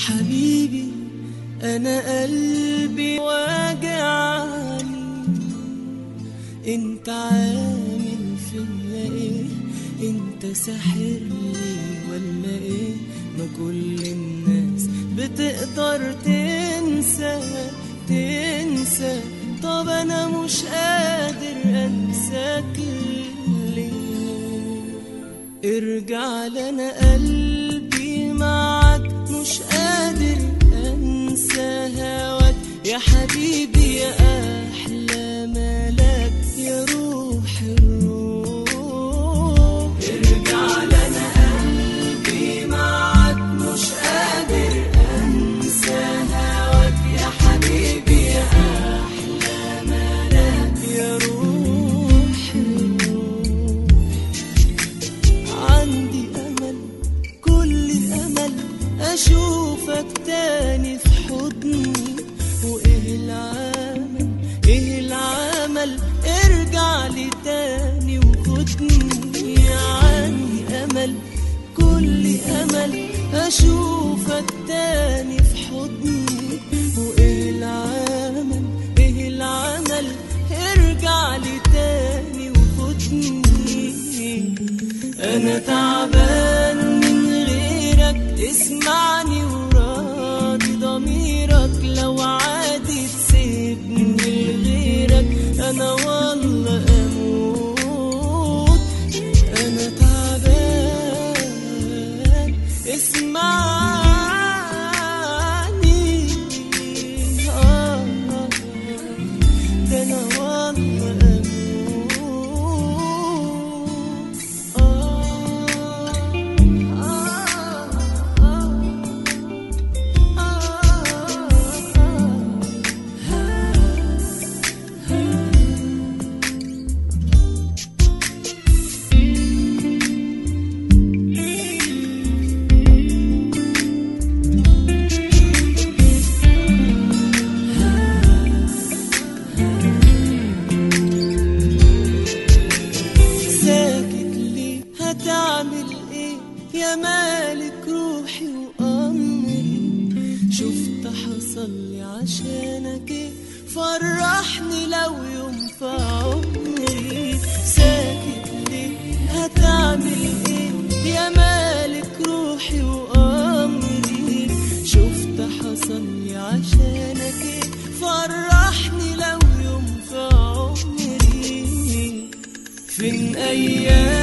حبيبي أنا قلبي واجعني، انت عامل فيا ايه؟ انت ساحرني ولا ايه؟ ما كل الناس بتقدر تنسى، طب انا مش قادر انساك ليه؟ ارجع لنا قلبي معاك، مش قادر انسى هواك يا حبيبي، يا احلى ملاك، يا روح الروح. ارجع لنا قلبي معاك، مش قادر انسى هواك يا حبيبي، يا احلى ملاك، يا روح الروح. عندي امل، كل امل اشوفك تاني في حضني، وايه العمل، ايه العمل؟ ارجع لي تاني وخدني. عندي امل، كل امل اشوفك تاني في حضني، وايه العمل، ايه العمل؟ ارجع لي تاني وخدني. انا تعبان من غيرك، اسمعني وراضي ضميرك، لو عادي تسيبني لغيرك انا والله اموت. انا تعبان اسمعني، ده انا والله اموت. هتعمل ايه يا مالك روحي وأمري؟ شفت حصل لي عشانك ايه؟ فرحني لو يوم في عمري. ساكت ليه؟ هتعمل ايه يا مالك روحي وأمري؟ شفت حصل لي عشانك ايه؟ فرحني لو يوم في عمري. فين أيام